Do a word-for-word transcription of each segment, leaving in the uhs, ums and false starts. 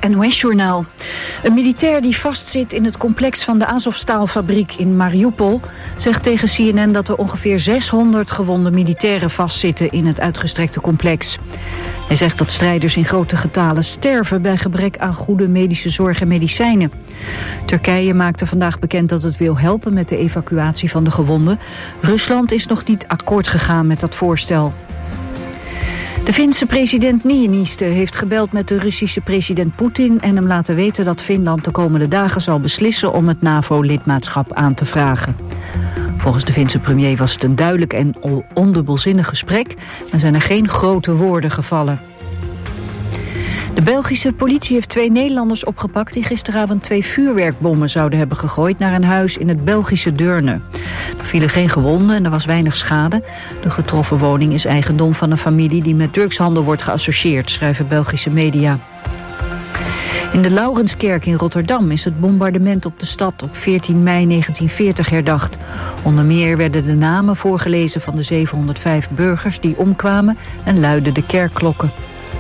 N O S-journaal. Een militair die vastzit in het complex van de Azovstaalfabriek in Mariupol zegt tegen C N N dat er ongeveer zeshonderd gewonde militairen vastzitten in het uitgestrekte complex. Hij zegt dat strijders in grote getalen sterven bij gebrek aan goede medische zorg en medicijnen. Turkije maakte vandaag bekend dat het wil helpen met de evacuatie van de gewonden. Rusland is nog niet akkoord gegaan met dat voorstel. De Finse president Niinistö heeft gebeld met de Russische president Poetin en hem laten weten dat Finland de komende dagen zal beslissen om het NAVO-lidmaatschap aan te vragen. Volgens de Finse premier was het een duidelijk en ondubbelzinnig gesprek en zijn er geen grote woorden gevallen. De Belgische politie heeft twee Nederlanders opgepakt die gisteravond twee vuurwerkbommen zouden hebben gegooid naar een huis in het Belgische Deurne. Er vielen geen gewonden en er was weinig schade. De getroffen woning is eigendom van een familie die met drugshandel wordt geassocieerd, schrijven Belgische media. In de Laurenskerk in Rotterdam is het bombardement op de stad op veertien mei negentien veertig herdacht. Onder meer werden de namen voorgelezen van de zevenhonderdvijf burgers die omkwamen en luidden de kerkklokken.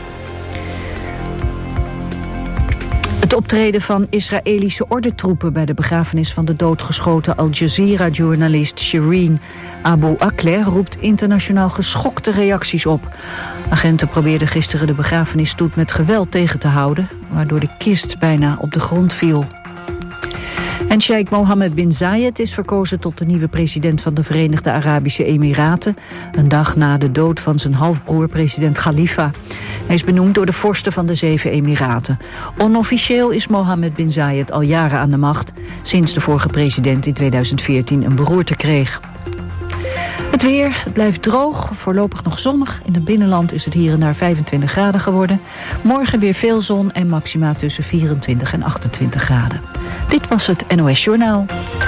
Het optreden van Israëlische ordentroepen bij de begrafenis van de doodgeschoten Al Jazeera-journalist Shireen Abu Akleh roept internationaal geschokte reacties op. Agenten probeerden gisteren de begrafenisstoet met geweld tegen te houden, waardoor de kist bijna op de grond viel. En Sheikh Mohammed bin Zayed is verkozen tot de nieuwe president van de Verenigde Arabische Emiraten, een dag na de dood van zijn halfbroer president Khalifa. Hij is benoemd door de vorsten van de zeven Emiraten. Onofficieel is Mohammed bin Zayed al jaren aan de macht, sinds de vorige president in tweeduizend veertien een beroerte kreeg. Het weer, het blijft droog, voorlopig nog zonnig. In het binnenland is het hier en daar vijfentwintig graden geworden. Morgen weer veel zon en maxima tussen vierentwintig en achtentwintig graden. Dit was het N O S-journaal.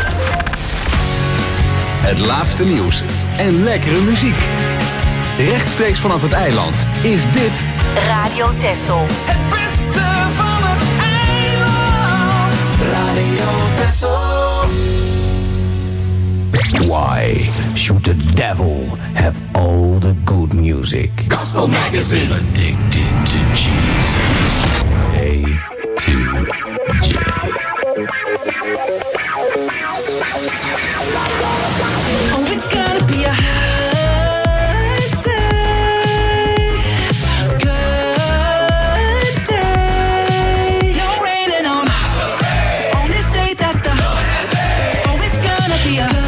Het laatste nieuws en lekkere muziek. Rechtstreeks vanaf het eiland is dit Radio Texel. Het beste van het eiland. Radio Texel. Why should the devil have all the good music? Gospel Magazine. Addicted to Jesus. A to J. Oh, it's gonna be a hard day. Good day. You're raining on, on this day that the, oh, it's gonna be a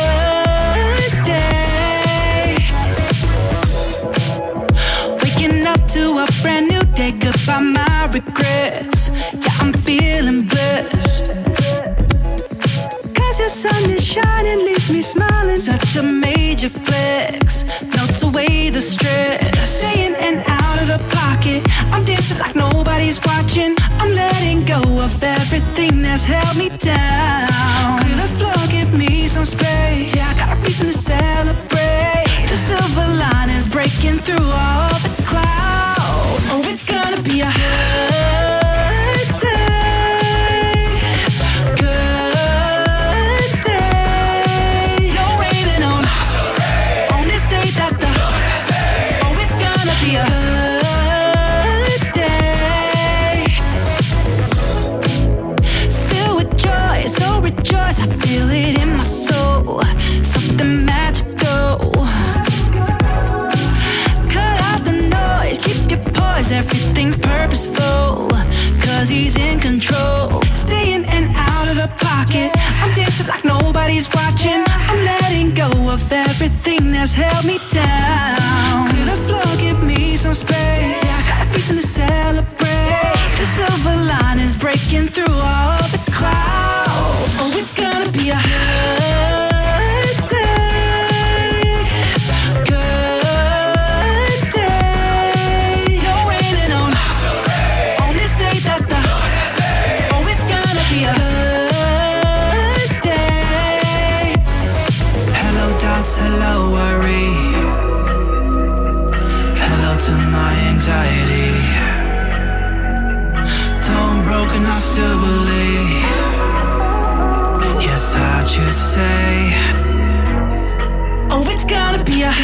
to a brand new day, goodbye my regrets. Yeah, I'm feeling blessed. Cause your sun is shining, leaves me smiling. Such a major flex, melts away the stress. Staying and out of the pocket, I'm dancing like nobody's watching. I'm letting go of everything that's held me down. Clear the floor, give me some space. Yeah, I got a reason to celebrate. The silver line is breaking through all the clouds. Oh, it's gonna be a hard day. Good day. No raining on, on this day that the, oh, it's gonna be a good day. Filled with joy, so rejoice. I feel it in my soul. Something magical. Everything's purposeful, cause he's in control. Staying and out of the pocket, I'm dancing like nobody's watching. I'm letting go of everything that's held me down. Clear the floor, give me some space. Yeah, I got a reason to celebrate. The silver line is breaking through all the clouds. Oh, it's gonna be a hard day. Hello worry, hello to my anxiety. Though I'm broken, I still believe. Yes, I choose to say, oh, it's gonna be a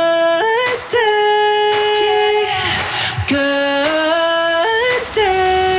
good day, good day.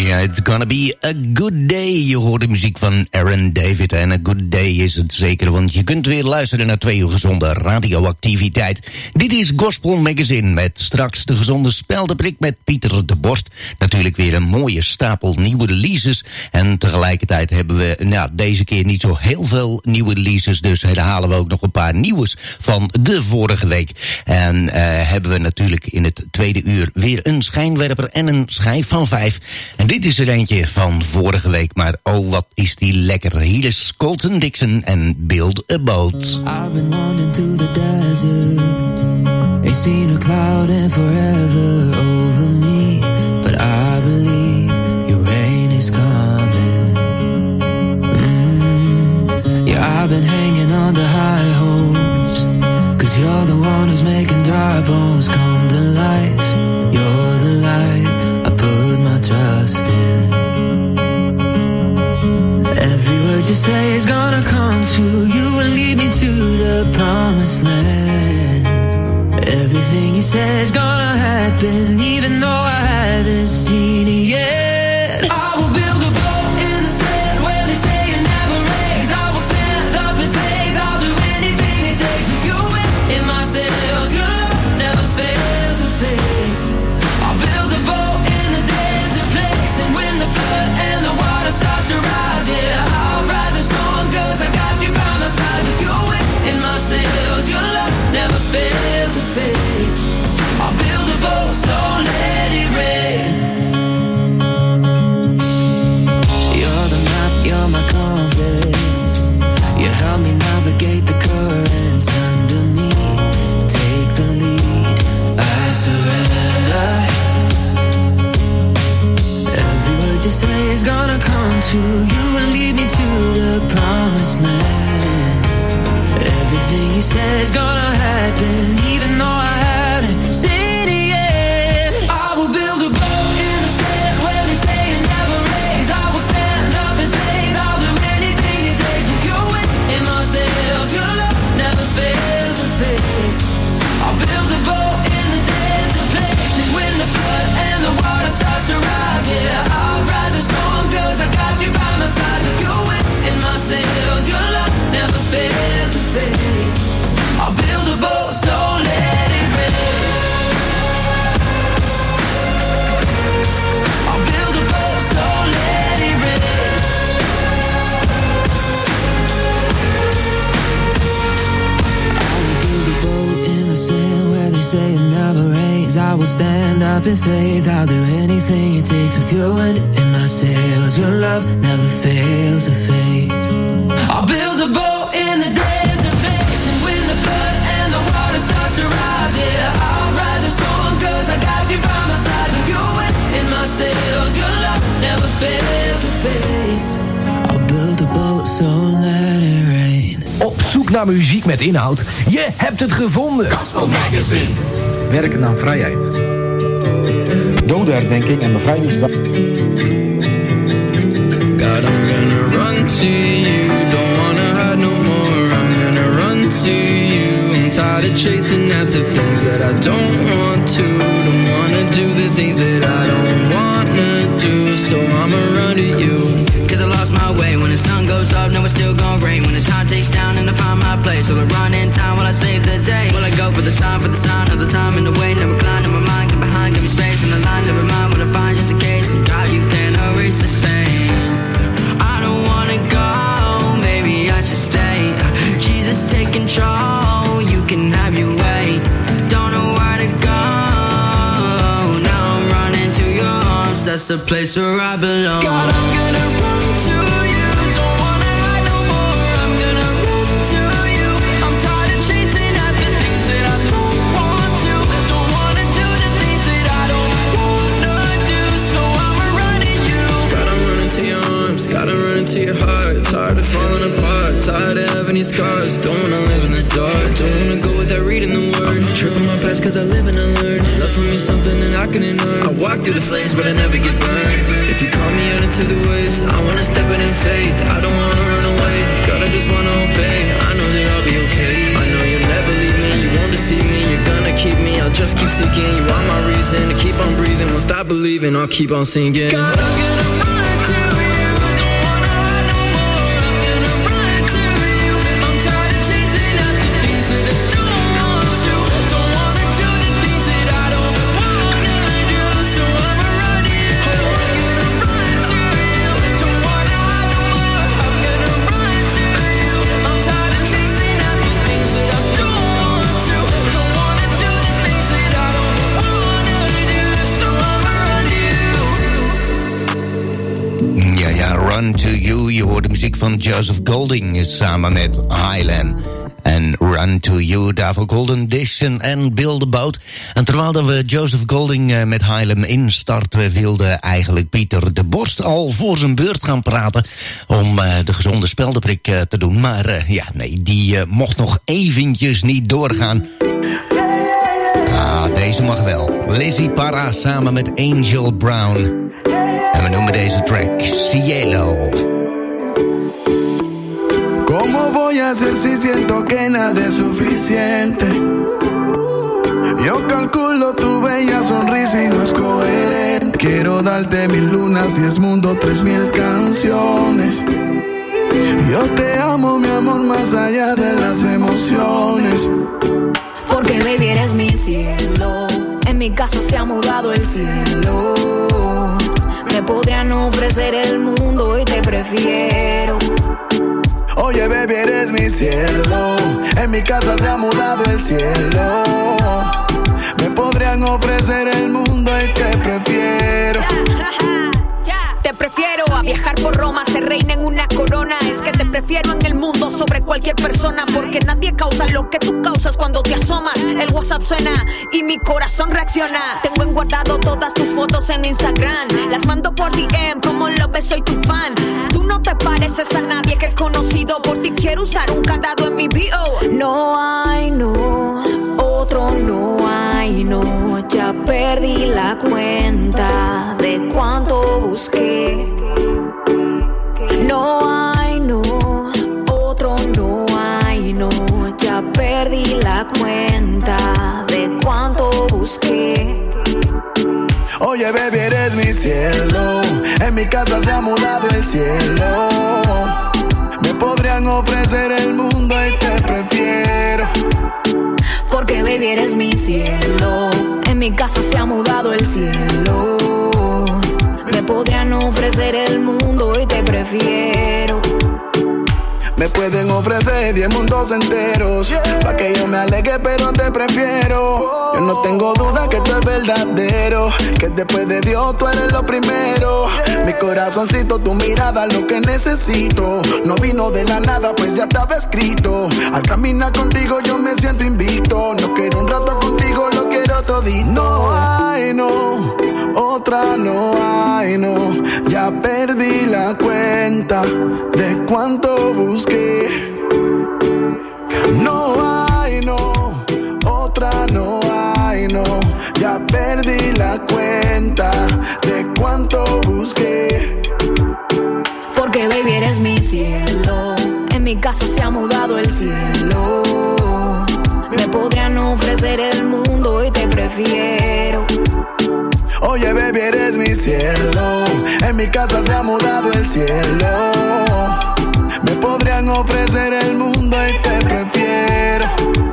Ja, it's gonna be a good day. Je hoort de muziek van Aaron David. En a good day is het zeker, want je kunt weer luisteren naar twee uur gezonde radioactiviteit. Dit is Gospel Magazine met straks de gezonde speldenprik met Pieter de Borst. Natuurlijk weer een mooie stapel nieuwe releases. En tegelijkertijd hebben we nou, deze keer niet zo heel veel nieuwe releases. Dus herhalen we ook nog een paar nieuws van de vorige week. En uh, hebben we natuurlijk in het tweede uur weer een schijnwerper en een schijf van vijf. En dit is er eentje van vorige week, maar oh wat is die lekker. Hier is Colton Dixon en Build a Boat. I've been wandering through the desert, ain't seen a cloud in forever over me, but I believe your rain is coming. mm. Yeah, I've been hanging on to high hopes, cause you're the one who's making dry bones come to life. You're the light I put my trust in. Every word you say is gonna come true. You will lead me to the promised land. Everything you say is gonna happen, even though I haven't seen it yet. I will build a boat in the sand where they say it never rains. I will stand up in faith, I'll do anything it takes. With you in, in my sails, your love never fails or fades. I'll build a boat in the desert place, and when the flood and the water starts to rise, yeah, I'll ride the storm, cause I got you by my side. With you in, in my sails, your love never fails or fades. I'll build a boat, so let it rain. You're the map, you're my compass. You help me navigate the currents under me. Take the lead, I surrender. Every word you say is gonna come true. You will lead me to the promised land. Everything you say is gonna happen, even though I haven't seen it yet. I will build a boat in the sand where they say it never rains. I will stand up in faith, I'll do anything it takes. With you in, in my sails, your love never fails or fades. I'll build a boat in the desert place, and when the flood and the water starts to rise, yeah, I'll ride the storm, cause I got you by my side. With you in, in my sails, your love never fails or fades. I'll build a boat, so let it rain. I'll build a boat, so let it rain. I will build a boat in the sand where they say it never rains. I will stand up in faith, I'll do anything it takes. With you and in my sails, your love never fails or fades. I'll build a boat in the desert place, and when the flood and the water starts to rise, yeah, I'll ride the storm, cause I got you by my side. With you in, in my sails, your love never fails or fades. I'll build a boat, so let it rain. Op zoek naar muziek met inhoud? Je hebt het gevonden. Gospel Magazine. Werken aan vrijheid. Dodenherdenking en bevrijdingsdag. God, I'm gonna run to you, don't wanna hide no more. I'm gonna run to you, I'm tired of chasing after things that I don't want to. Don't wanna do the things that I don't wanna do, so I'ma run to you. Cause I lost my way, when the sun goes up, now it's still gonna rain. When the time takes down and I find my place, will I run in time, will I save the day? Will I go for the time, for the sign of the time in the way? Never climb in my mind, get behind, give me space in the line, never mind what I find, just in case. And God, you can't erase this pain. I don't wanna go, maybe I should stay. Jesus, take control, you can have your way. Don't know where to go, now I'm running to your arms, that's the place where I belong. God, I'm gonna run to you, don't wanna hide no more. I'm gonna run to you, I'm tired of chasing after things that I don't want to. Don't wanna do the things that I don't wanna do, so I'ma run to you. God, I'm running to your arms, gotta run into your heart. Tired of falling apart, tired of having these scars. Don't wanna live in the dark, don't wanna go without reading the word. I'm tripping my past cause I live and I learn. Love from you something that I couldn't earn. I walk through the flames but I never get burned. If you call me out into the waves, I wanna step in in faith. I don't wanna run away, God, I just wanna obey. I know that I'll be okay, I know you'll never leave me. You won't deceive me, you're gonna keep me. I'll just keep seeking, you are my reason to keep on breathing. Won't stop believe and I'll keep on singing. God, I'm gonna run to you, don't wanna hide no more. I'm gonna run to you, I'm tired of chasing after things that I don't want to. Don't wanna do the things that I don't wanna do, so I'ma run to you. I'm gonna run to you, don't wanna hide no more. I'm gonna run to you, I'm tired of chasing after things that I don't want to. Don't wanna do the things that I don't wanna do, so I'ma run to you. Ja, ja, Run to You. Je hoort de muziek van Joseph Golding samen met Highland. En Run to You, daarvoor Golden Dixon en Bill de Boot. En terwijl dat we Joseph Golding uh, met Highland instarten, wilde eigenlijk Pieter de Borst al voor zijn beurt gaan praten om uh, de gezonde speldenprik uh, te doen. Maar uh, ja, nee, die uh, mocht nog eventjes niet doorgaan. Ah, deze mag wel. Lizzie Parra samen met Angel Brown. En we noemen deze track Cielo. ¿Cómo voy a hacer si siento que nada es suficiente? Yo calculo tu bella sonrisa y no es coherente. Quiero darte mil lunas, diez mundos, tres mil canciones. Yo te amo, mi amor, más allá de las emociones. Porque baby eres mi cielo. En mi casa se ha mudado el cielo. Me podrían ofrecer el mundo y te prefiero. Oye, baby, eres mi cielo. En mi casa se ha mudado el cielo. Me podrían ofrecer el mundo y te prefiero. Te prefiero a viajar por Roma, ser reina en una corona. Es que te prefiero en el mundo sobre cualquier persona. Porque nadie causa lo que tú causas cuando te asomas. El WhatsApp suena y mi corazón reacciona. Tengo enguardado todas tus fotos en Instagram. Las mando por D M, como lo ves, soy tu fan. Tú no te pareces a nadie que he conocido. Por ti quiero usar un candado en mi B O. No hay, no, otro no hay, no. Ya perdí la cuenta de cuánto busqué. No hay, no, otro no hay, no. Ya perdí la cuenta de cuánto busqué. Oye, baby, eres mi cielo. En mi casa se ha mudado el cielo. Me podrían ofrecer el mundo y te prefiero. Porque baby eres mi cielo. En mi casa se ha mudado el cielo. Me podrían ofrecer el mundo y te prefiero. Me pueden ofrecer diez mundos enteros, pa' que yo me alegue pero te prefiero. Yo no tengo duda que tú eres verdadero, que después de Dios tú eres lo primero. Mi corazoncito, tu mirada, lo que necesito. No vino de la nada, pues ya estaba escrito. Al caminar contigo yo me siento invicto. No quiero un rato contigo, lo quiero todito. No hay, no, otra no hay, no. Ya perdí la cuenta de cuánto busqué. No hay, no, otra no hay, no. Ya perdí la cuenta de cuánto busqué. Porque baby eres mi cielo. En mi casa se ha mudado el cielo. Me podrían ofrecer el mundo y te prefiero. Oye, baby, eres mi cielo. En mi casa se ha mudado el cielo. Me podrían ofrecer el mundo y te prefiero.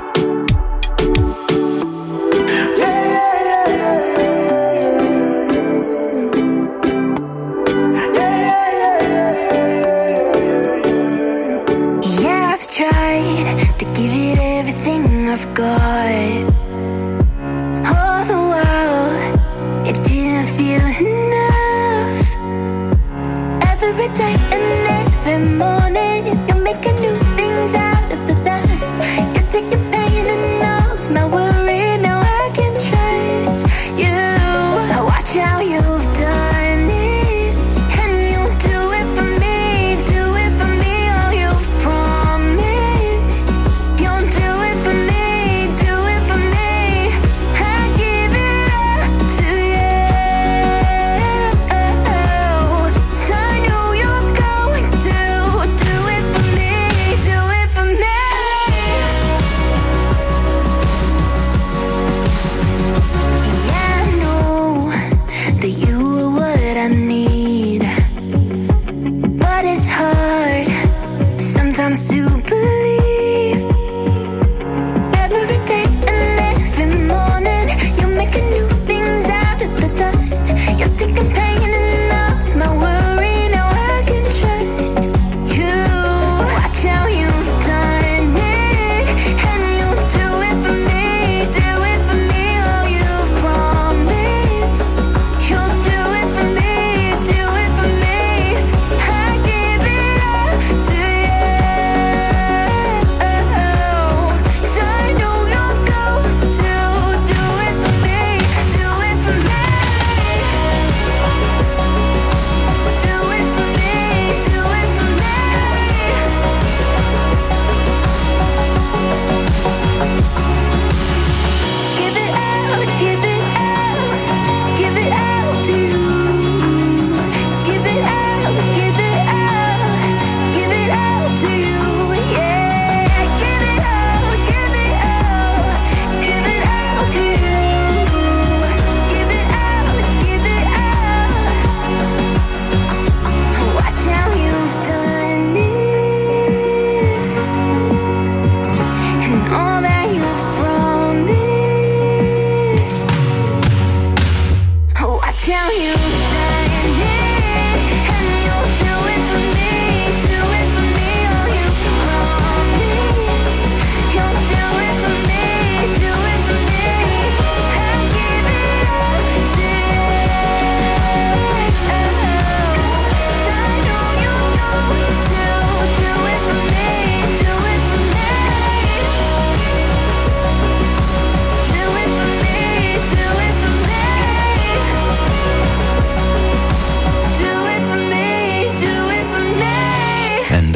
Yeah, I've tried to give it everything I've got. All the while, it didn't feel enough. Every day and every morning, you're making new things out of the dust. You take the pain and all of my worry. Now I can trust you. Watch how you've done it, and you'll do it for me. Do it for me, all you've promised. You'll do it for me, do it for me. I give it up to you. So I know you're going to do it for me.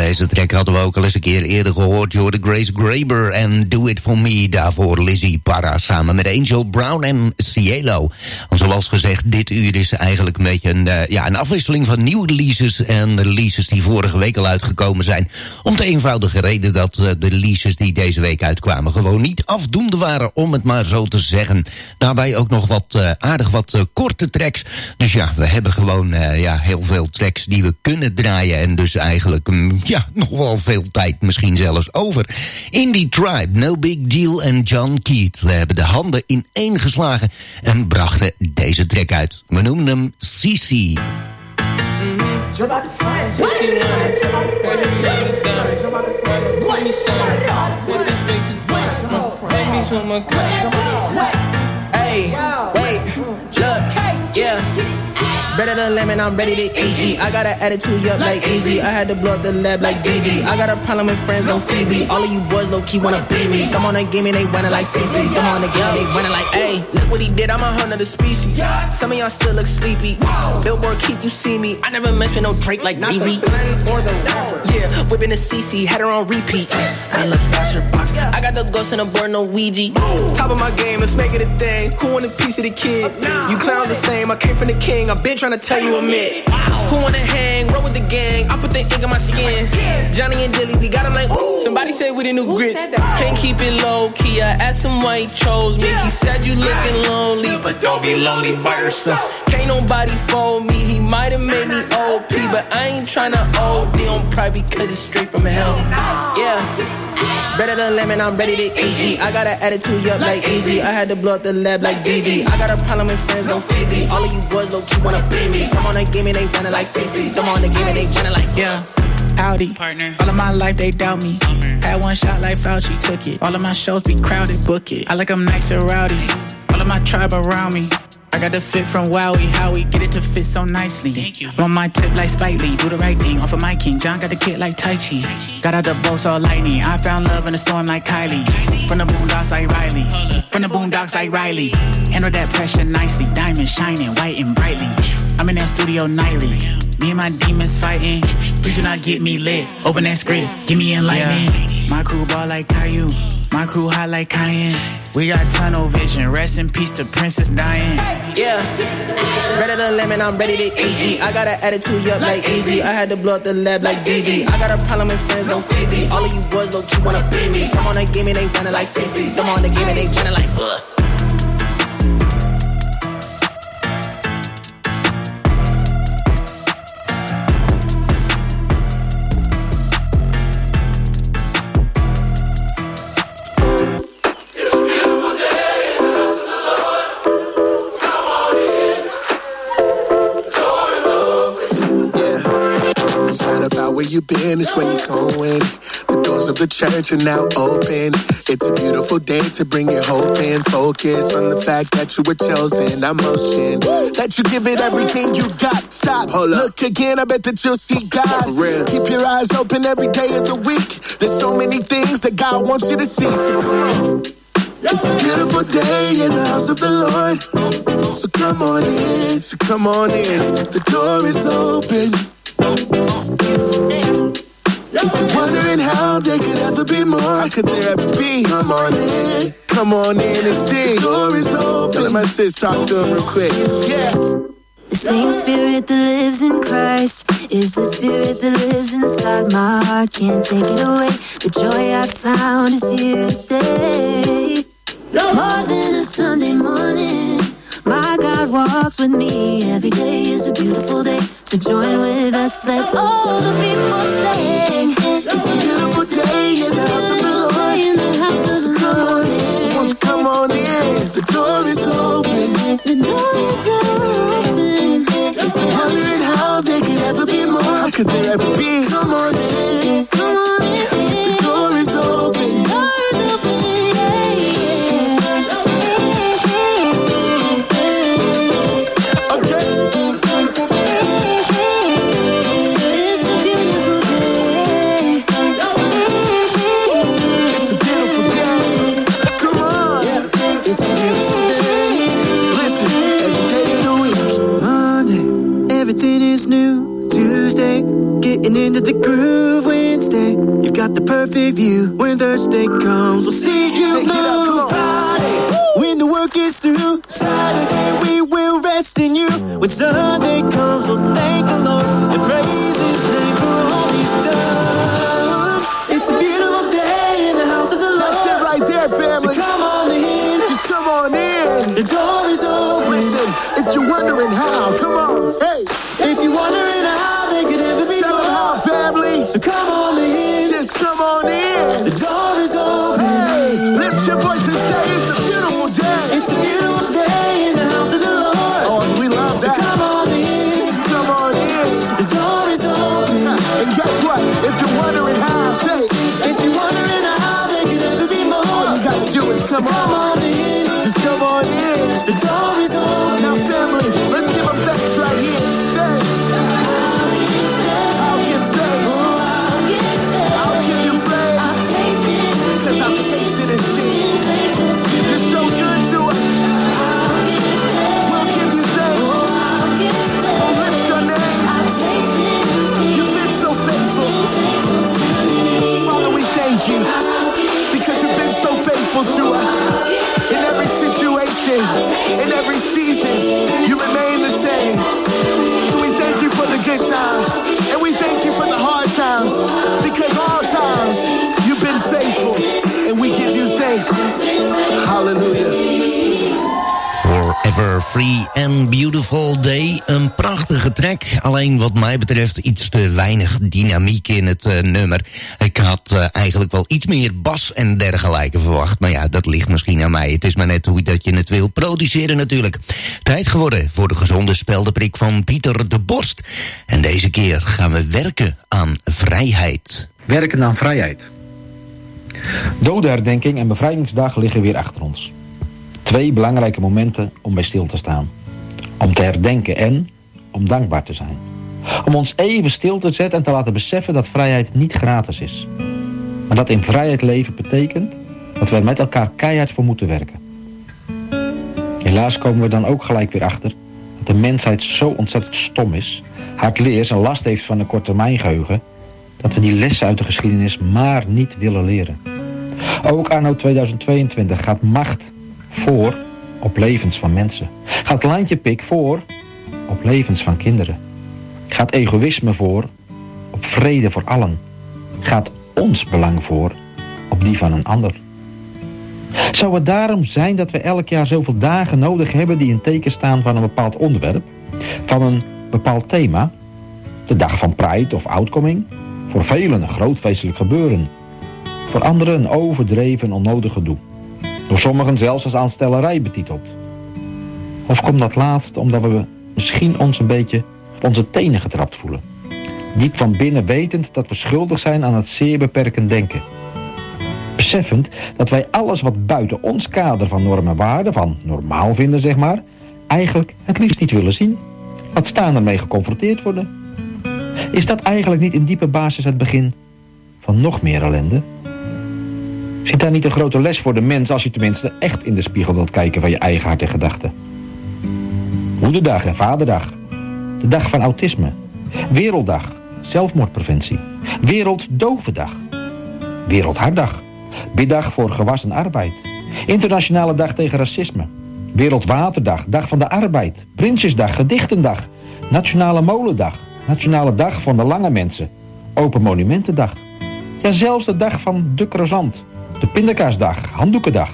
Deze track hadden we ook al eens een keer eerder gehoord. Je hoorde Grace Graber en Do It For Me. Daarvoor Lizzie Parra samen met Angel Brown en Cielo. En zoals gezegd, dit uur is eigenlijk een beetje een, uh, ja, een afwisseling van nieuwe releases en releases die vorige week al uitgekomen zijn. Om de eenvoudige reden dat uh, de releases die deze week uitkwamen gewoon niet afdoende waren, om het maar zo te zeggen. Daarbij ook nog wat uh, aardig wat uh, korte tracks. Dus ja, we hebben gewoon uh, ja, heel veel tracks die we kunnen draaien. En dus eigenlijk um, ja, nog wel veel tijd misschien zelfs over. Indie Tribe, No Big Deal en John Keith. We hebben de handen in één geslagen en brachten deze track uit. We noemen hem C C. Hey, wait, look, yeah. Better than lemon, I'm ready to eat, eat. I got an attitude, yup, like easy. I had to blow up the lab like D D. I got a problem with friends, no Phoebe. All of you boys low-key wanna beat me. Come on and give me, they running like C C. Come on and give me, they running like, hey, look what he did, I'm a whole nother species. Some of y'all still look sleepy. Billboard Keith, you see me. I never mention no Drake like Riri. Yeah, whipping the C C, had her on repeat. I look past your box. I got the ghost on the board, no Ouija. Top of my game, let's make it a thing. Who want a piece of the kid? You clowns the same, I came from the king. I've been trying to tell you a myth. Who wanna hang, roll with the gang? I put the ink on my skin. Johnny and Dilly, we got him like, ooh. Somebody said we the new grits. Can't keep it low key. I asked him why he chose me. He said you looking lonely, but don't be lonely by yourself. Can't nobody fold me. He might have made me O P, but I ain't tryna O D on pride because it's straight from hell. Yeah. Better than lemon, I'm ready to eat, eat. I got an attitude, yup, like easy. I had to blow up the lab like D D. I got a problem with friends, no Phoebe. All of you boys low-key wanna beat me. Come on and give me, they running like C C. Come on and give me, they running like, yeah. Howdy, partner. All of my life they doubt me. Had one shot like Fauci, took it. All of my shows be crowded, book it. I like them nice and rowdy. All of my tribe around me. I got the fit from Wowie, Howie, get it to fit so nicely. Thank you. I'm on my tip like Spike Lee, do the right thing, off of my king. John got the kid like Tai Chi. Got out the boat all lightning. I found love in the storm like Kylie. From the boondocks like Riley. From the boondocks like Riley. Handle that pressure nicely. Diamond shining, white and brightly. I'm in that studio nightly. Me and my demons fighting. Please do not get me lit. Open that script, give me enlightenment. Yeah. My crew ball like Caillou. My crew hot like Cayenne. We got tunnel vision. Rest in peace to Princess Diane. Yeah. Better than lemon, I'm ready to eat, eat. I got an attitude, yup, like easy. I had to blow up the lab like D D. I got a problem with friends, no Phoebe. All of you boys low-key wanna beat me. Come on and give me, they running like C C. Come on and give me, they running like, ugh. Where you been, it's where you going. The doors of the church are now open. It's a beautiful day to bring your hope in. Focus on the fact that you were chosen. I'm motion. That you give it everything you got. Stop, hold up. Look again, I bet that you'll see God. For real. Keep your eyes open every day of the week. There's so many things that God wants you to see. So come on. It's a beautiful day in the house of the Lord. So come on in, so come on in. The door is open. If you're wondering how there could ever be more, how could there ever be? Come on in, come on in and see. The door is open. Let my sis talk to him real quick. Yeah. The same spirit that lives in Christ is the spirit that lives inside my heart. Can't take it away. The joy I found is here to stay. More than a Sunday morning, my God walks with me. Every day is a beautiful day. So join with us, let all the people sing. It's a beautiful day in the house of the Lord. In the house of the Lord. So won't you come on in? The door is open. The door is open. If you're wondering how there could ever be more, how could there ever be? Come on in, come on in. The door is open. The door is open. Everything is new. Tuesday, getting into the groove. perfect view. When Thursday comes, we'll see you move. Friday, when the work is through. Saturday, we will rest in you. When Sunday comes, we'll thank the Lord and praise His name for all He's done. It's a beautiful day in the house of the Lord. That's it right there, family. So come on in. Just come on in. The door is open. Listen, if you're wondering how, come on. Hey. If you're wondering how they could ever be Tell them how, family. So come on in. Just come on in. The door is open. Hey, lift your voice and say it's a beautiful day. It's a beautiful day in the house of the Lord. Oh, and we love that. So come on in. Just come on in. The door is open. And guess what? If you're wondering how, say. If you're wondering how they could ever be more. All you gotta do is come, so come on. on in. Just come on in. The door is open. Now, family, let's give them thanks right here. Say. I'll give thanks. I'll give you praise. Because I've tasted and seen. You're so good to us. We'll give you thanks. We'll lift your name. You've been so faithful. Father, we thank you. Because you've been so faithful to us. In every situation, in every season, you remain the same. So we thank you for the good times. And we thank you for the hard times. Because all times, you've been faithful. And we give you thanks. Hallelujah. Forever Free and Beautiful Day. Een prachtige track. Alleen wat mij betreft iets te weinig dynamiek in het uh, nummer. Ik had uh, eigenlijk wel iets meer bas en dergelijke verwacht. Maar ja, dat ligt misschien aan mij. Het is maar net hoe dat je het wil produceren natuurlijk. Tijd geworden voor de gezonde speldenprik van Pieter de Borst. En deze keer gaan we werken aan vrijheid. Werken aan vrijheid. Dodenherdenking en bevrijdingsdag liggen weer achter ons. Twee belangrijke momenten om bij stil te staan. Om te herdenken en om dankbaar te zijn. Om ons even stil te zetten en te laten beseffen dat vrijheid niet gratis is. Maar dat in vrijheid leven betekent dat we er met elkaar keihard voor moeten werken. Helaas komen we dan ook gelijk weer achter dat de mensheid zo ontzettend stom is, hardleers en last heeft van een korttermijngeheugen, dat we die lessen uit de geschiedenis maar niet willen leren. Ook anno tweeduizend tweeëntwintig gaat macht voor op levens van mensen. Gaat lijntjepik voor op levens van kinderen. Gaat egoïsme voor op vrede voor allen. Gaat ons belang voor op die van een ander. Zou het daarom zijn dat we elk jaar zoveel dagen nodig hebben die in teken staan van een bepaald onderwerp? Van een bepaald thema? De dag van Pride of Outcoming? Voor velen een groot feestelijk gebeuren. Voor anderen een overdreven onnodig gedoe. Door sommigen zelfs als aanstellerij betiteld. Of komt dat laatst omdat we misschien ons een beetje op onze tenen getrapt voelen. Diep van binnen wetend dat we schuldig zijn aan het zeer beperkend denken. Beseffend dat wij alles wat buiten ons kader van normen en waarden, van normaal vinden zeg maar, eigenlijk het liefst niet willen zien. Laat staan ermee geconfronteerd worden. Is dat eigenlijk niet in diepe basis het begin van nog meer ellende? Zit daar niet een grote les voor de mens als je tenminste echt in de spiegel wilt kijken van je eigen hart en gedachten? Moederdag en Vaderdag. De dag van autisme. Werelddag. Zelfmoordpreventie. Werelddovendag. Wereldhartdag. Biddag voor gewassen arbeid. Internationale dag tegen racisme. Wereldwaterdag. Dag van de arbeid. Prinsjesdag. Gedichtendag. Nationale molendag. Nationale dag van de lange mensen. Open monumentendag. Ja, zelfs de dag van de croissant. De pindakaasdag. Handdoekendag.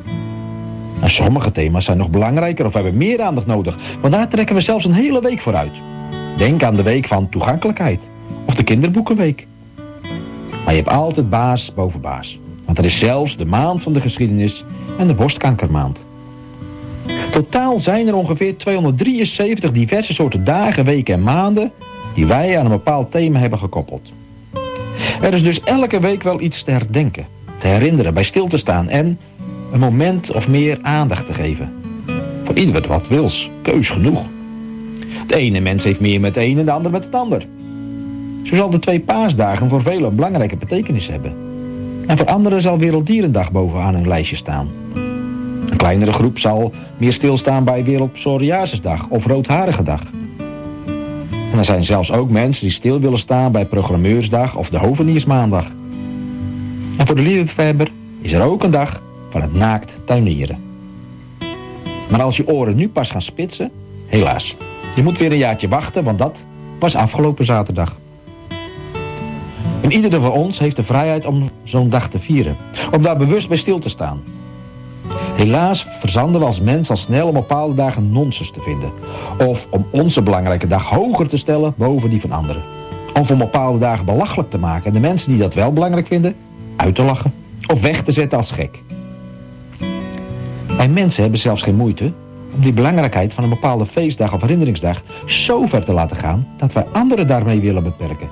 En sommige thema's zijn nog belangrijker of hebben meer aandacht nodig. Want daar trekken we zelfs een hele week vooruit. Denk aan de week van toegankelijkheid. Of de kinderboekenweek. Maar je hebt altijd baas boven baas. Want er is zelfs de maand van de geschiedenis en de borstkankermaand. Totaal zijn er ongeveer tweehonderddrieënzeventig diverse soorten dagen, weken en maanden die wij aan een bepaald thema hebben gekoppeld. Er is dus elke week wel iets te herdenken, te herinneren, bij stil te staan en een moment of meer aandacht te geven. Voor ieder wat wils, keus genoeg. De ene mens heeft meer met de een en de ander met het ander. Zo zal de twee paasdagen voor velen een belangrijke betekenis hebben. En voor anderen zal Werelddierendag bovenaan hun lijstje staan. Een kleinere groep zal meer stilstaan bij Wereldpsoriasisdag of Roodharigendag. En er zijn zelfs ook mensen die stil willen staan bij Programmeursdag of de Hoveniersmaandag. En voor de liefhebber is er ook een dag van het naakt tuinieren. Maar als je oren nu pas gaan spitsen, helaas. Je moet weer een jaartje wachten, want dat was afgelopen zaterdag. En ieder van ons heeft de vrijheid om zo'n dag te vieren. Om daar bewust bij stil te staan. Helaas verzanden we als mens al snel om op bepaalde dagen nonsens te vinden. Of om onze belangrijke dag hoger te stellen boven die van anderen. Of om bepaalde dagen belachelijk te maken en de mensen die dat wel belangrijk vinden uit te lachen. Of weg te zetten als gek. Wij mensen hebben zelfs geen moeite om die belangrijkheid van een bepaalde feestdag of herinneringsdag zo ver te laten gaan dat wij anderen daarmee willen beperken.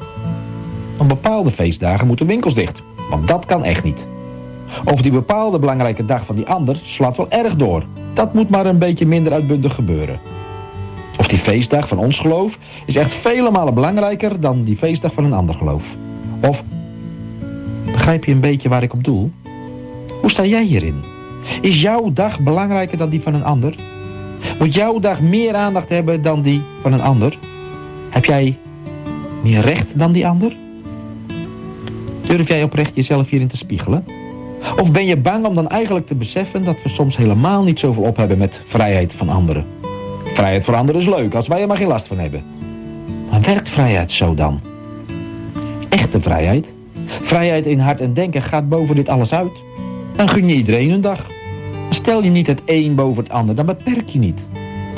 Op bepaalde feestdagen moeten winkels dicht, want dat kan echt niet. Of die bepaalde belangrijke dag van die ander slaat wel erg door. Dat moet maar een beetje minder uitbundig gebeuren. Of die feestdag van ons geloof is echt vele malen belangrijker dan die feestdag van een ander geloof. Of, begrijp je een beetje waar ik op doel? Hoe sta jij hierin? Is jouw dag belangrijker dan die van een ander? Moet jouw dag meer aandacht hebben dan die van een ander? Heb jij meer recht dan die ander? Durf jij oprecht jezelf hierin te spiegelen? Of ben je bang om dan eigenlijk te beseffen dat we soms helemaal niet zoveel op hebben met vrijheid van anderen? Vrijheid voor anderen is leuk, als wij er maar geen last van hebben. Maar werkt vrijheid zo dan? Echte vrijheid? Vrijheid in hart en denken gaat boven dit alles uit. Dan gun je iedereen een dag. Stel je niet het een boven het ander, dan beperk je niet.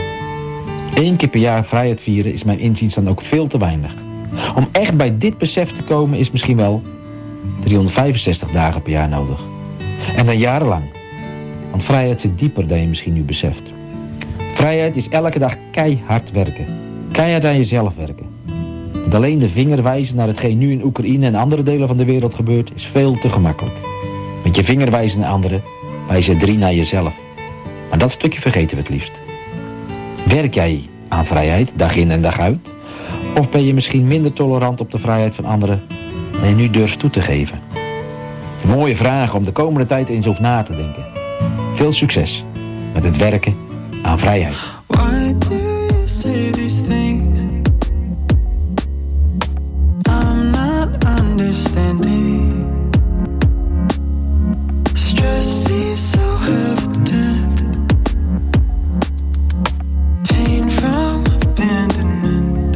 Eén keer per jaar vrijheid vieren is mijn inziens dan ook veel te weinig. Om echt bij dit besef te komen is misschien wel driehonderdvijfenzestig dagen per jaar nodig. En dan jarenlang. Want vrijheid zit dieper dan je misschien nu beseft. Vrijheid is elke dag keihard werken. Keihard aan jezelf werken. Want alleen de vinger wijzen naar hetgeen nu in Oekraïne en andere delen van de wereld gebeurt is veel te gemakkelijk. Met je vinger wijzen naar anderen, wijzen drie naar jezelf. Maar dat stukje vergeten we het liefst. Werk jij aan vrijheid, dag in en dag uit? Of ben je misschien minder tolerant op de vrijheid van anderen dan je nu durft toe te geven? Een mooie vraag om de komende tijd eens over na te denken. Veel succes met het werken aan vrijheid. Why do you say these things? I'm not understanding. Stress seems so evident. Pain from abandonment.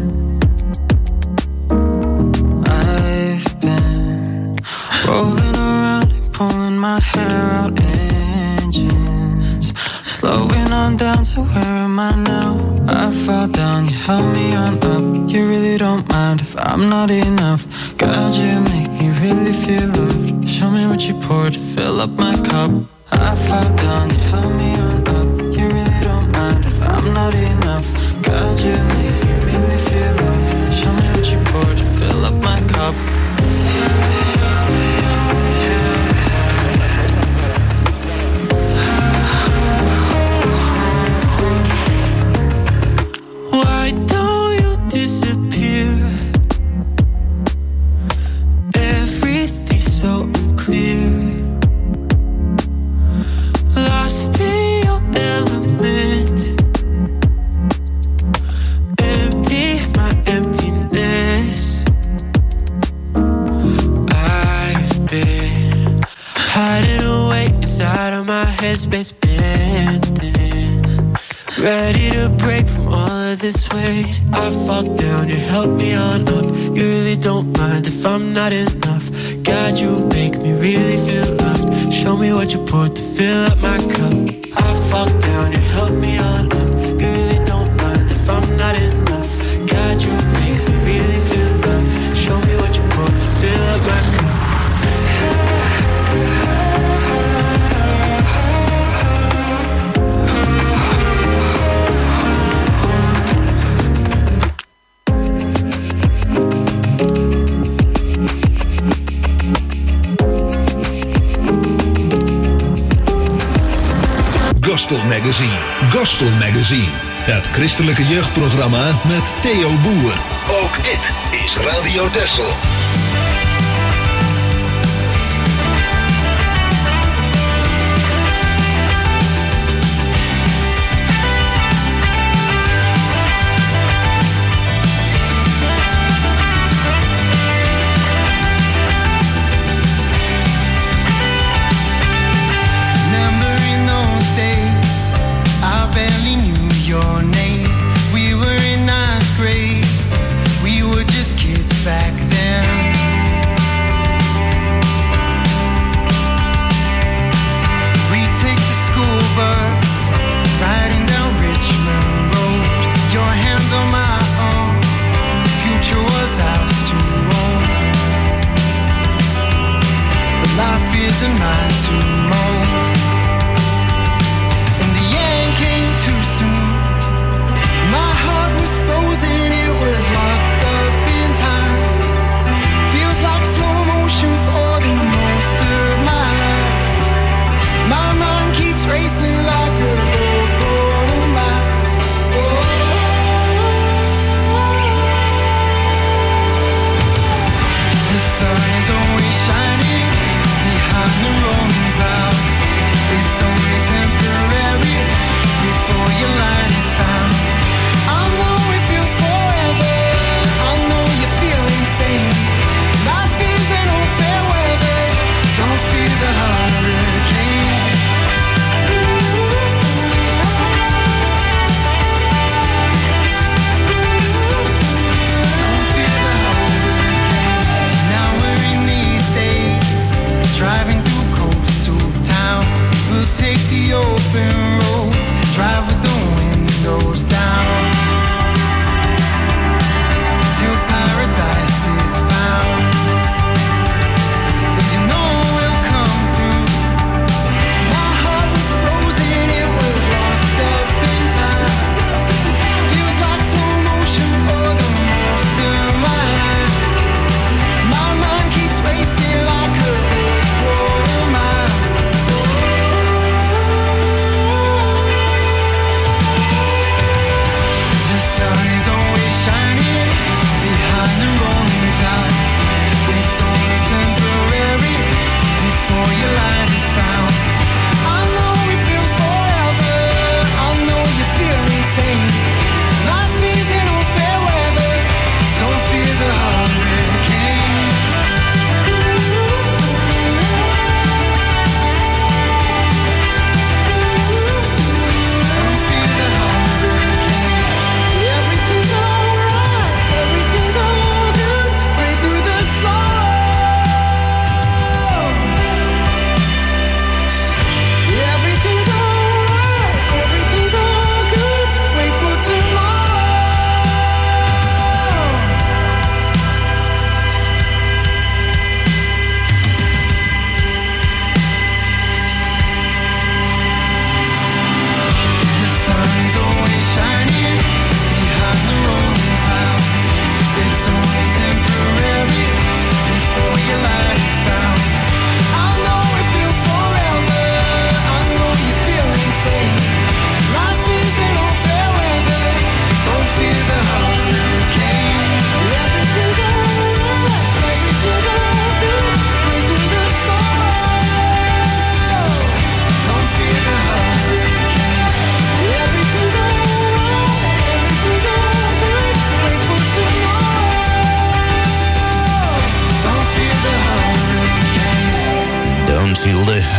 I've been rolling around and pulling my hair out, engines slowing on down to where am I now? I fall down, you help me on up. You really don't mind if I'm not enough. God, you make me really feel loved. Show me what you poured to fill up my cup. I fall down, you help me on up. You really don't mind if I'm not enough. God, you make me really feel loved. Show me what you poured to fill up my cup. Why don't you disappear? Everything's so unclear. Lost in your element. Empty my emptiness. I've been hiding away inside of my headspace, bending, ready to break from all of this weight. I fall down, you help me on up. You really don't mind if I'm not enough. God, you make me really feel loved. Show me what you poured to fill up my cup. I fall down, you help me on up. You really don't mind if I'm not enough. God, you make me really feel loved. Show me what you poured to fill up my cup. Gospel Magazine. Gospel Magazine. Het christelijke jeugdprogramma met Theo Boer. Ook dit is Radio Texel.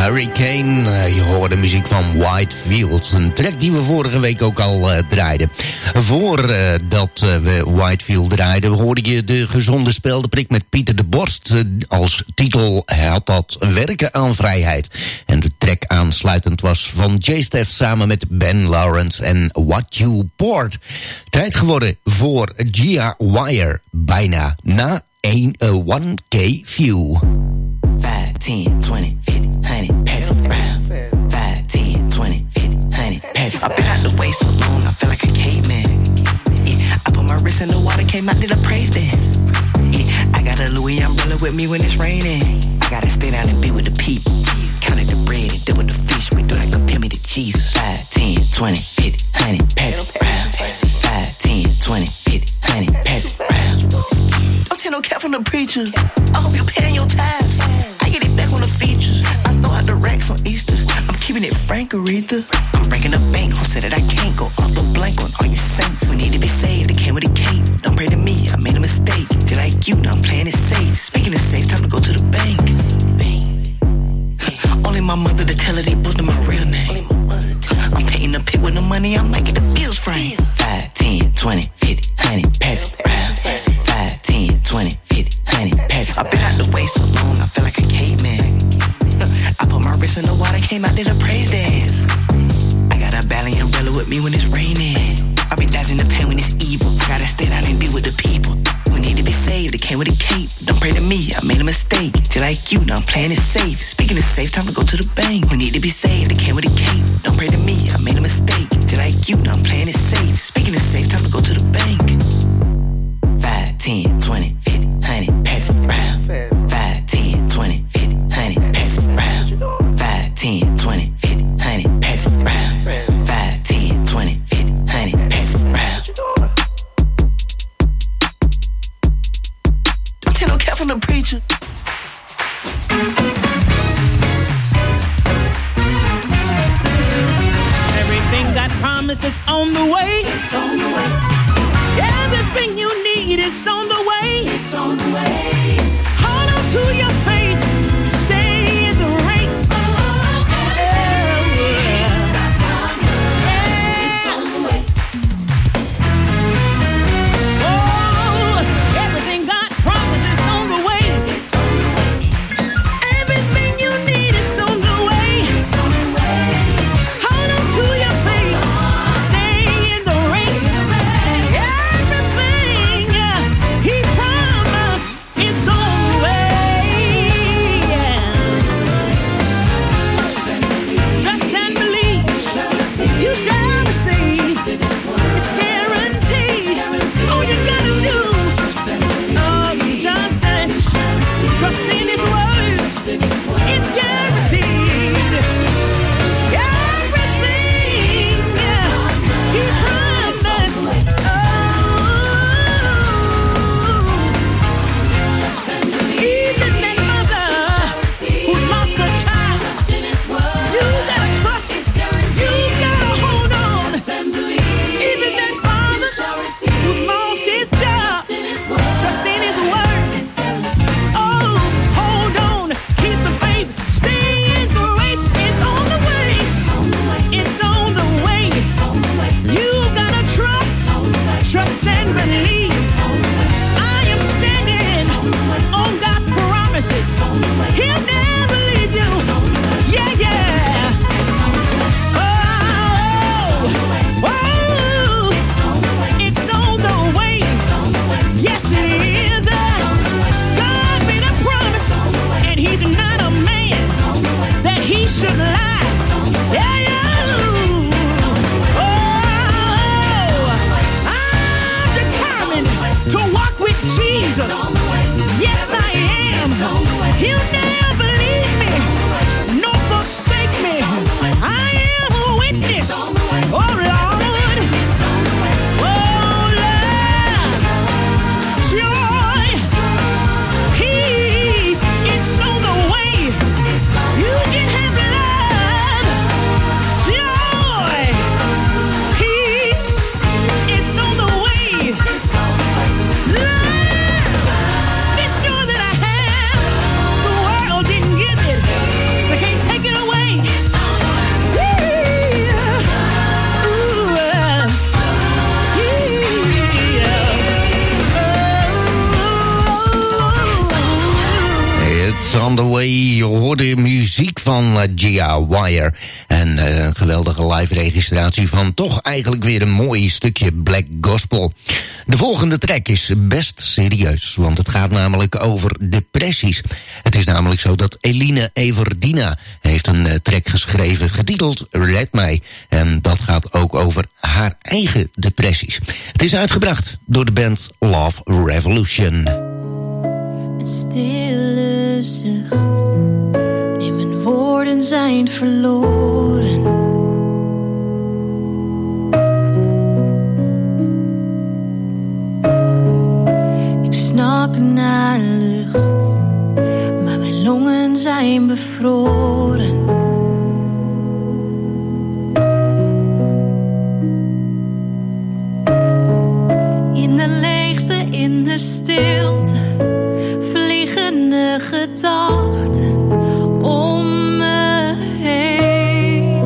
Hurricane. Uh, je hoorde muziek van White Fields. Een track die we vorige week ook al uh, draaiden. Voordat uh, uh, we Whitefield draaiden, hoorde je de gezonde speldenprik met Pieter de Borst. Uh, als titel had dat Werken aan Vrijheid. En de track aansluitend was van J-Stef samen met Ben Lawrence en What You Poured. Tijd geworden voor Gia Wire. Bijna na een uh, one K view. five, ten, twenty, fifty, one hundred, pass it around. five, ten, twenty, fifty, one hundred, pass it. I've been out the way so long, I feel like a caveman. Yeah, I put my wrist in the water, came out, did a praise dance. Yeah, I got a Louis umbrella with me when it's raining. I gotta stay down and be with the people. Counted the bread and deal with the fish. We do like compare me to Jesus. five, ten, twenty, fifty, one hundred, pass it around. five, ten, twenty, fifty, one hundred, pass it around. Don't take no cap from the preacher. I hope you're paying your tithes. I get it back on the features. I throw out the racks on Easter. I'm keeping it frank, Aretha. I'm breaking the bank. Who said that I can't go off the blank on all you saints? We need to be saved. They came with a cape. Don't pray to me. I made a mistake. Did like you, now I'm playing it safe. Speaking of safe, time to go to the bank. Only my mother to tell her they booked my real name. I'm painting the pit with the money. I might get the bills framed. five, ten, twenty, fifty, one hundred, pass it around. five, ten, twenty, fifty, one hundred, pass it. I've been out the way so long, I feel like a caveman. I put my wrist in the water, came out, did a praise dance. I got a Bally umbrella with me when it's raining. I be dodging the pain when it's evil. Gotta stay down and be with the people. We need to be saved, they came with a cape. Don't pray to me, I made a mistake. Did like you, now I'm playing it safe. Speaking of safe, time to go to the bank. We need to be saved, they came with a cape. Don't pray to me, I made a mistake. Did like you, now I'm playing it safe. Speaking of safe, time to go to the bank. five, ten, twenty, fifty, one hundred, pass it around. five, ten, twenty, fifty, one hundred, pass it around. five, ten, twenty, fifty, one hundred, pass it around. five, ten, twenty, fifty, one hundred, pass it around. Don't take no cap from the preacher. Everything God promised is on the way. It's on the way. Everything you need is on the way. It's on the way. Hold on to your faith. Stay in the race. Oh, oh, yeah. It's on the way. Oh, everything God promised is on the way. It's on the way. Everything you need is on the way. It's on the way. Hold on to your faith. Stay in the race. Everything He promised is on the way. Trust and believe. You shall receive. It's guaranteed. All you gotta do, oh, just and trust in His word. It's guaranteed. Everything He promised. Even that mother who's lost her child, you gotta trust, you gotta hold on. Even that father who's lost his job, trust in His word. Oh, hold on, keep the faith, stay in the race. It's on the way, it's on the way. You gotta trust, trust and believe. I am standing on God's promises. He'll never leave you. Yeah, yeah. Oh, oh, it's on the way. Yes, it is. God made a promise, and He's not a man that He should lie. Yeah, yeah. Oh, I'm determined to walk with Jesus. Yes, I am. He'll never leave me, nor forsake me. I am a witness. Oh, Lord. Oh, Lord. Joy. Peace. It's on the way. You can have love. Joy. Peace. It's on the way. Love. It's on the way. Je hoorde muziek van uh, Gia Wire. En uh, een geweldige live registratie van toch eigenlijk weer een mooi stukje black gospel. De volgende track is best serieus, want het gaat namelijk over depressies. Het is namelijk zo dat Eline Everdina heeft een uh, track geschreven getiteld Red Me. En dat gaat ook over haar eigen depressies. Het is uitgebracht door de band Love Revolution. Een stille zucht, nee, mijn woorden zijn verloren. Ik snak naar lucht, maar mijn longen zijn bevroren. In de leegte, in de stilte, vliegende gedachten om me heen.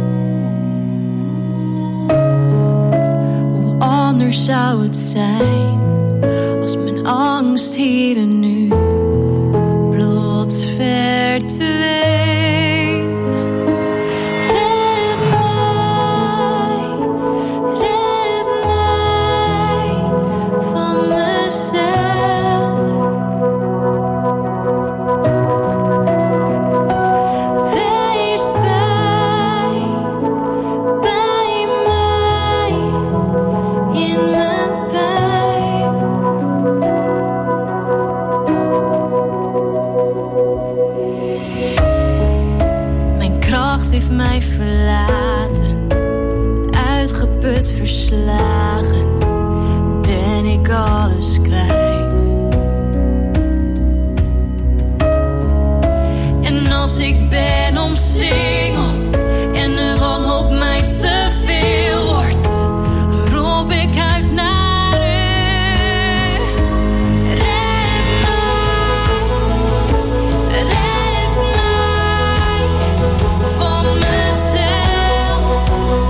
Hoe anders zou het zijn als mijn angst hier en nu plots verdween. Red mij, red mij van mezelf. Wees bij, bij mij in mijn pijn. Mijn kracht heeft mij verlaten, uitgeput, verslagen, ben ik alles kwijt. En als ik ben omsingeld en de wanhoop mij te veel wordt, roep ik uit naar u. Red mij, red mij van mezelf.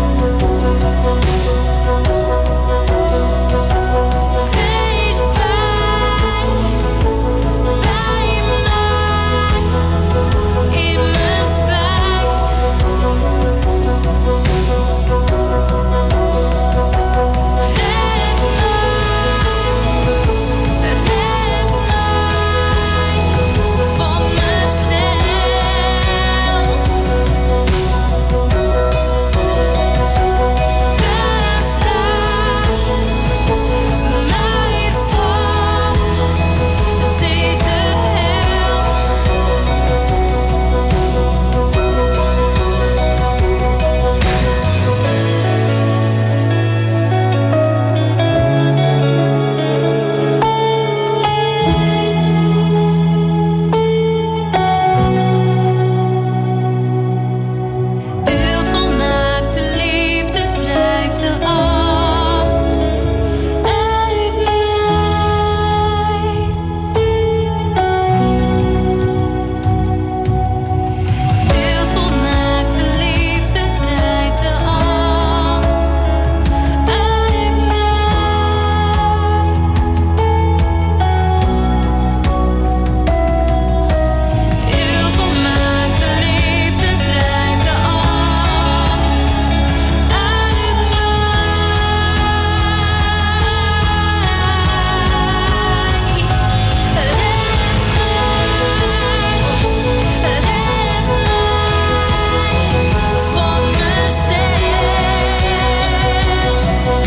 Wees bij, bij mij in mijn pijn. Red mij, red mij van mezelf. Bevrijd mij van deze hel. Uw volmaakte liefde drijft de angst uit mij. Uw volmaakte liefde drijft de angst uit mij. Uw volmaakte liefde drijft de angst uit mij. Red mij, red mij van mezelf.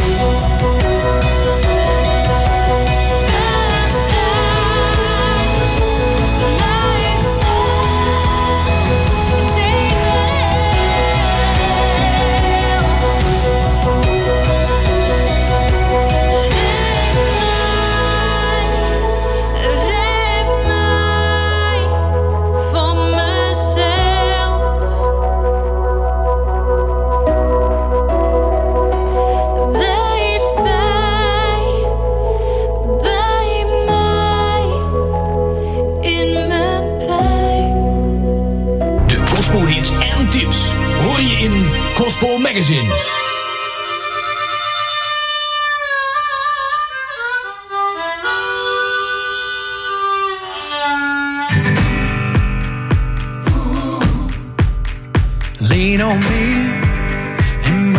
De gospelhits en tips hoor je in Gospel Magazine.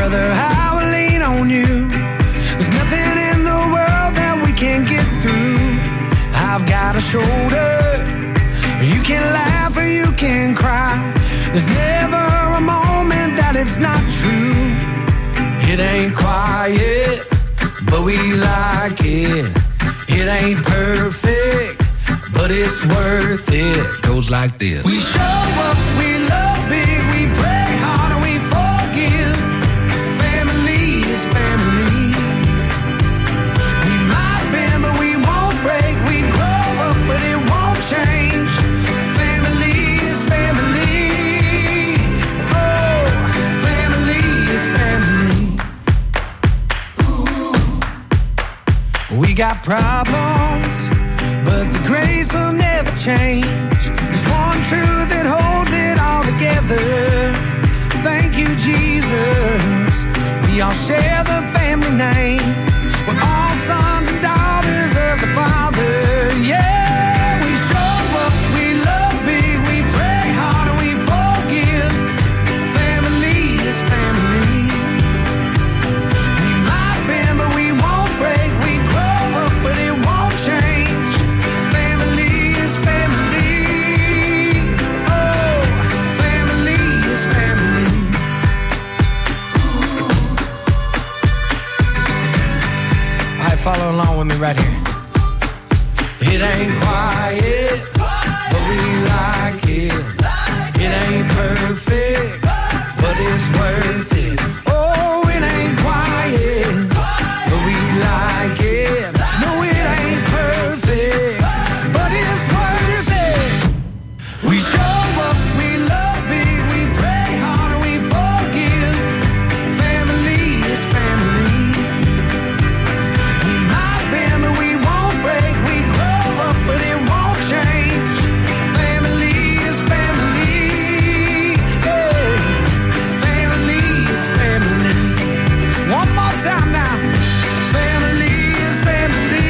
Brother, I will lean on you. There's nothing in the world that we can't get through. I've got a shoulder. You can laugh or you can cry. There's never a moment that it's not true. It ain't quiet, but we like it. It ain't perfect, but it's worth it. Goes like this. We show up, we love big, we pray hard and we forgive. Family is family. We might bend, but we won't break. We grow up, but it won't change. Family is family. Oh, family is family. Ooh. We got problems, but the grace will never change. There's one truth that holds it all together. Thank you, Jesus. We all share the family name. We're all sons and daughters of the Father. Yeah, we show up, we love big, we pray hard and we forgive. Family is family. We might bend, but we won't break. We grow up, but it won't change. Family is family. Oh, family is family. All right, follow along with me right here. It ain't quiet, but we like it. It ain't perfect, but it's worth it. Oh, it ain't quiet, but we like it. No, it ain't perfect, but it's worth it. We show up, we love big, we pray hard and we forgive. Family is family. We might bend, but we won't break. We grow up, but it won't change. Family is family. Yeah. Family is family. One more time now. Family is family.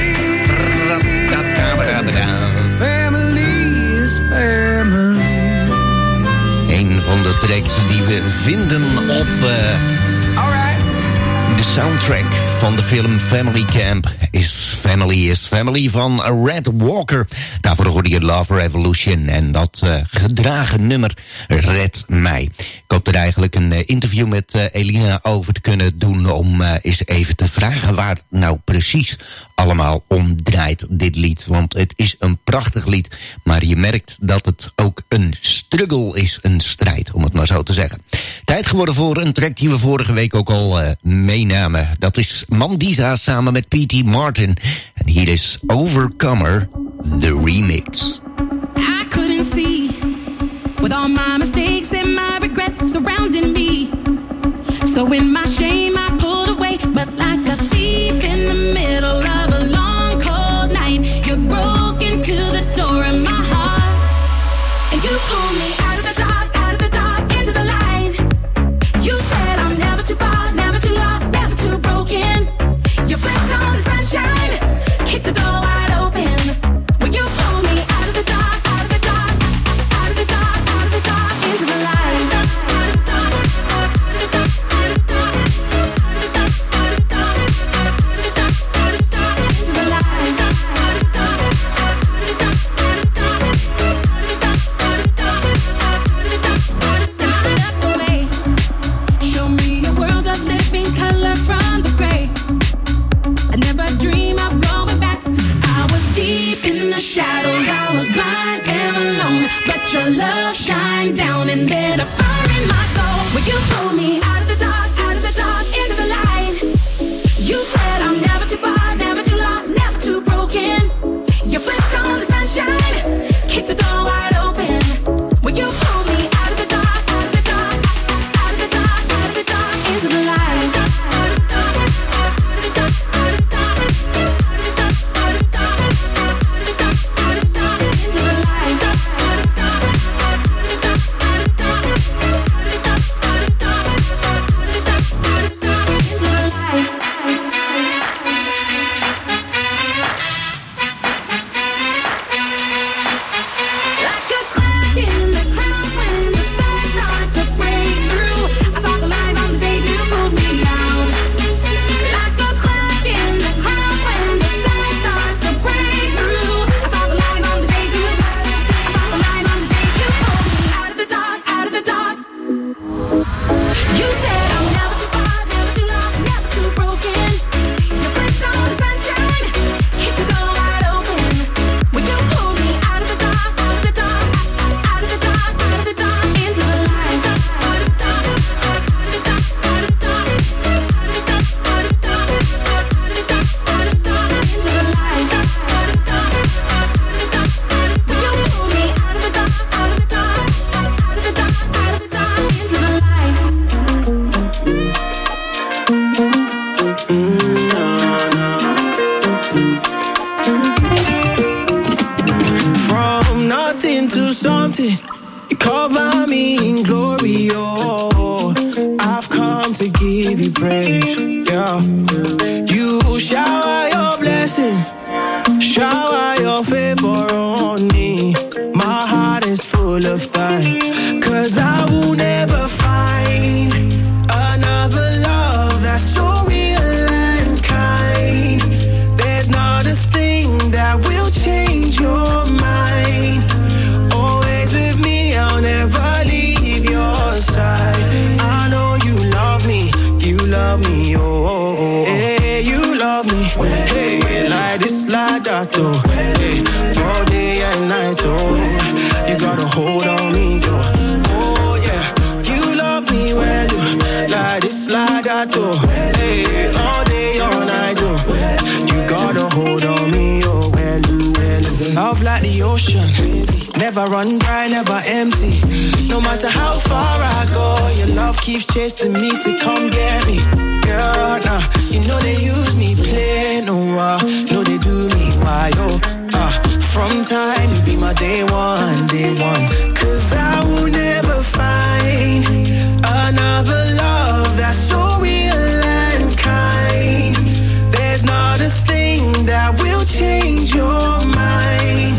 Family is family. Een van de tracks die we vinden op uh, de soundtrack van de film Family Camp is Family is Family van Red Walker. Daarvoor hoorde je Love Revolution en dat uh, gedragen nummer Red Mij. Ik hoop er eigenlijk een uh, interview met uh, Elina over te kunnen doen om uh, eens even te vragen waar nou precies allemaal om draait dit lied. Want het is een prachtig lied, maar je merkt dat het ook een struggle is, een strijd, om het maar zo te zeggen. Tijd geworden voor een track die we vorige week ook al uh, meenamen. Dat is Mandisa samen met P T Martin. En hier is Overcomer, the remix. I couldn't see with all my mistakes and my regret surrounding me. So in my shame I pulled away, but like a thief in the middle of a long cold night, you broke into the door of my heart, and you pulled me out of the dark, out of the dark, into the light. You said I'm never too far, never too lost, never too broken. You flipped on the sunshine, kicked the door wide open. When you pulled me out of the dark, out of the dark, out of the dark, out of the dark, into the light. Out of the dark, out of the dark, out of the dark. mountain, you cover me in glory, oh. I've come to give you praise, yeah. You shower your blessing, shower your favor on me. My heart is full of thanks, 'cause I will never find another love that's so real and kind. There's not a thing that will change your mind. Always with me, I'll never leave your side. I know you love me, you love me, oh, oh, oh. Hey, you love me, hey, like this, like that, oh. Hey, all day and night, oh. You got a hold on me, oh. Oh yeah, you love me well, like this, like that, oh. Hey, all day, all night, oh. You got a hold on me, oh well, well. Love like the ocean, never run dry, never empty. No matter how far I go, your love keeps chasing me to come get me. Yeah, nah, you know they use me, play no, uh, no they do me, why, oh, uh, from time you be my day one, day one. 'Cause I will never find another love that's so real and kind. There's not a thing that will change your mind.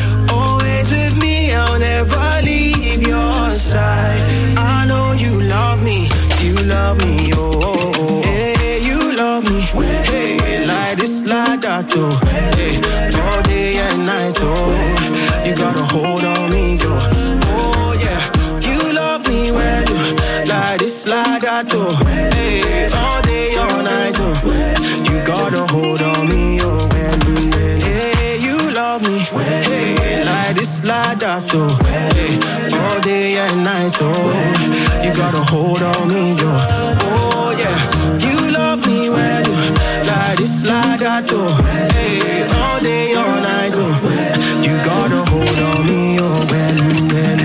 Always with me, I'll never leave your side. I know you love me, you love me, oh, oh, oh. Hey, you love me, hey, like this, like that, oh. Hey, all day and night, oh. You got a hold on me, oh. Oh yeah, you love me well, like this, like that, oh. Hey, all day, all night, oh. You got a hold on me, oh, well, well. Hey, you love me, hey, like this, like that, oh. Hey, all day and night, oh. You got a hold on me, oh. Oh yeah, you love me well, like this, like that, oh. Hey, all day, all night, oh. You got a hold on me, oh, well, well.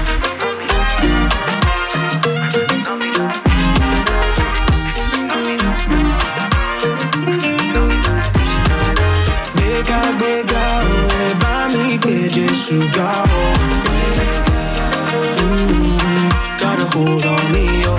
Bega, bega, oh, e ba mi ke Jesu ga, oh. Mm, got a hold on me, oh.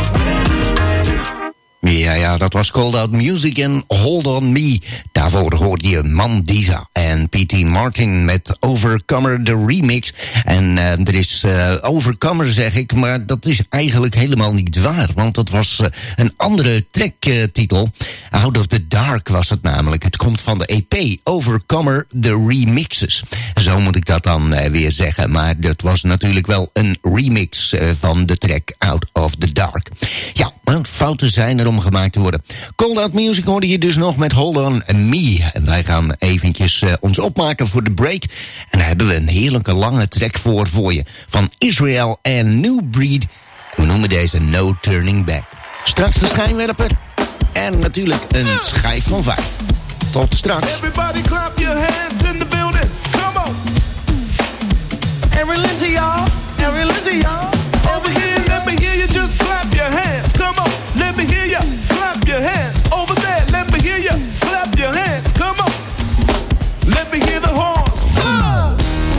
Ja, ja, dat was Cold Out Music en Hold On Me. Daarvoor hoorde je Mandisa en P T Martin met Overcomer, de remix. En uh, er is uh, Overcomer, zeg ik, maar dat is eigenlijk helemaal niet waar. Want dat was uh, een andere tracktitel. Uh, Out of the Dark was het namelijk. Het komt van de E P Overcomer, de remixes. Zo moet ik dat dan uh, weer zeggen. Maar dat was natuurlijk wel een remix uh, van de track Out of the Dark. Ja, maar fouten zijn er om gemaakt te worden. Cold Out Music hoorde je dus nog met Hold On Me. En wij gaan eventjes uh, ons opmaken voor de break. En daar hebben we een heerlijke lange track voor voor je. Van Israel en New Breed. We noemen deze No Turning Back. Straks de schijnwerper. En natuurlijk een schijf van vijf. Tot straks. Everybody clap your hands in the building. Come on. Every linty y'all. Every linty y'all. Over here, let me hear you just clap your hands. Come on. Let me hear you clap your hands. Over there, let me hear you clap your hands. Come on. Let me hear the horns. Oh.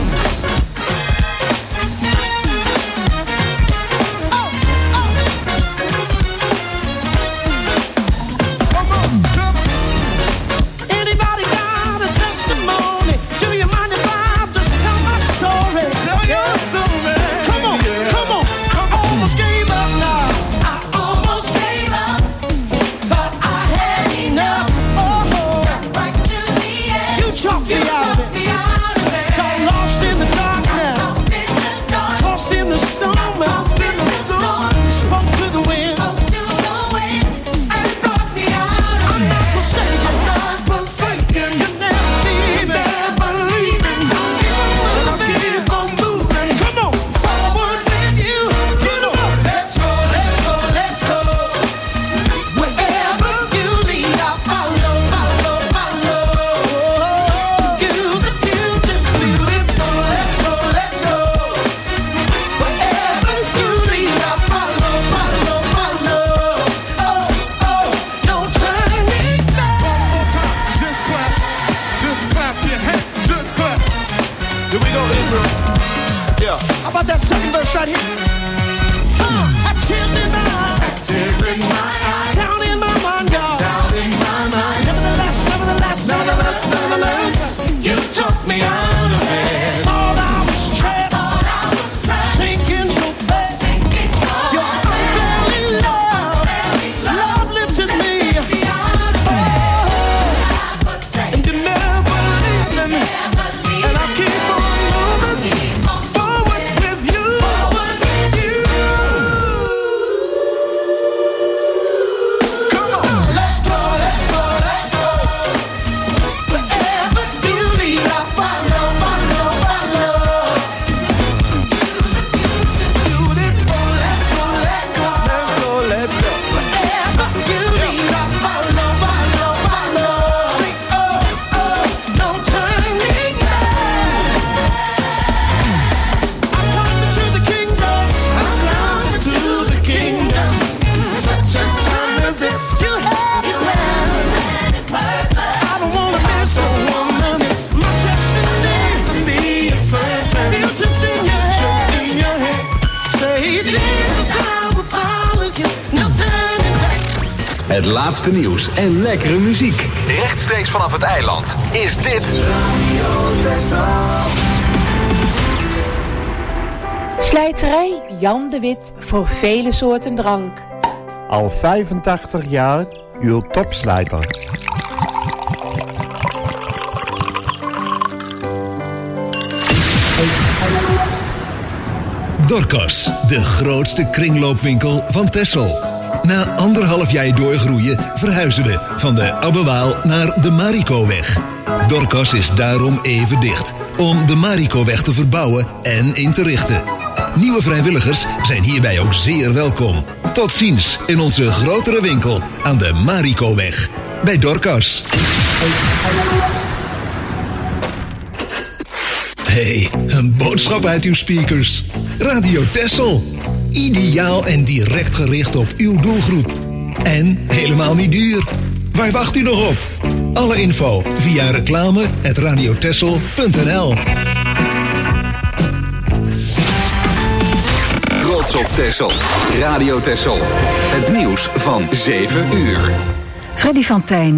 Oh, oh. Come on, come on. Anybody got a testimony? Do you mind if I just tell my story? Tell your story. Come on, come on. I almost gave up now. I almost gave up. Thought I This right here. Uh, I tears in my eyes. Tears in my eyes. Down in my mind, y'all. Down in my mind. Nevertheless, nevertheless, nevertheless, nevertheless, you took me out of it. Thought I was trapped. Thought I was trapped. Sinking so fast. Sinking so fast. Your unfailing love. Love lifted me. Oh, and you never leave me. And I keep on moving forward with you. Forward with you. Come on, let's go, let's go, let's go. Forever beauty, I follow, follow, follow. Beautiful, let's go, let's go, let's go, let's go. Forever beauty, I follow, follow, follow. Say, oh, oh, no turning back. I'm coming to the kingdom. I'm coming to the kingdom. Such a time as this, you have your plan. I don't wanna miss a woman. It's my destiny to be a certain. Future's in your head, in your head. Say, Jesus, I will follow you. No turning back. Het laatste nieuws en lekkere muziek. Rechtstreeks vanaf het eiland is dit Slijterij Jan de Wit voor vele soorten drank. Al vijfentachtig jaar uw topslijter. Dorcas, de grootste kringloopwinkel van Texel. Na anderhalf jaar doorgroeien verhuizen we van de Abbewaal naar de Marikoweg. Dorcas is daarom even dicht, om de Marikoweg te verbouwen en in te richten. Nieuwe vrijwilligers zijn hierbij ook zeer welkom. Tot ziens in onze grotere winkel aan de Marikoweg. Bij Dorcas. Hey, een boodschap uit uw speakers. Radio Texel. Ideaal en direct gericht op uw doelgroep. En helemaal niet duur. Waar wacht u nog op? Alle info via reclame at radiotexel punt n l. Trots op Texel. Radio Texel. Het nieuws van zeven uur. Freddy van Tijn.